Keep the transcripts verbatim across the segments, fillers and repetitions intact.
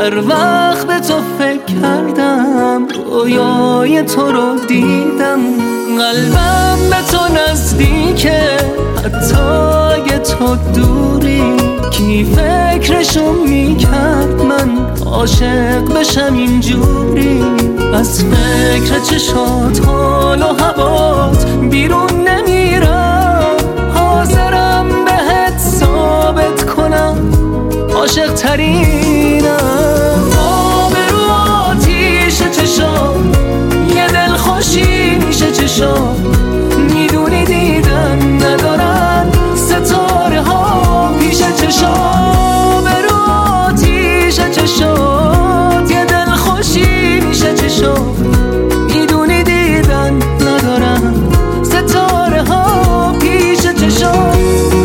هر وقت به تو فکر کردم رویای تو رو دیدم، قلبم به تو نزدیکه حتی اگه تو دوری. کی فکرشو میکرد من عاشق بشم اینجوری؟ از فکر چشات حال و هوات بیرون نمیرم، حاضرم بهت ثابت کنم عاشق ترینم. آب رو آتیش چشام یه دل خوشی میشه چشام، میدونی دیدن ندارن ستاره ها پیش چشام. رو آتیش چشام یه دل خوشی میشه چشام، میدونی دیدن ندارن ستاره ها پیش چشام.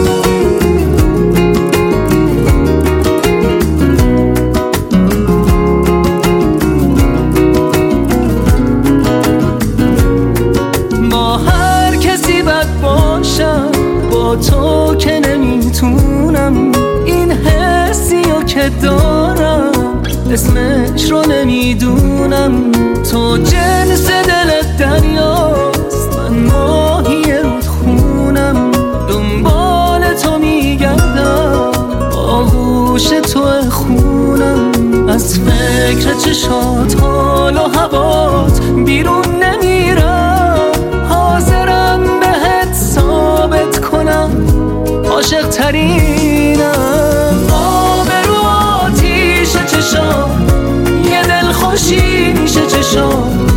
با تو که نمیتونم این حسیو که دارم اسمش رو نمیدونم. تو جنس دل دریاست، من ماهی رودخونم، دنبال تو میگردم آغوش تو خونم. از فکر چشات حال و هوات بیرون نمیرم، حاضرم بهت ثابت کنم عاشق ترینم. آب رو آتیش چشام یه دل خوشی میشه چشام،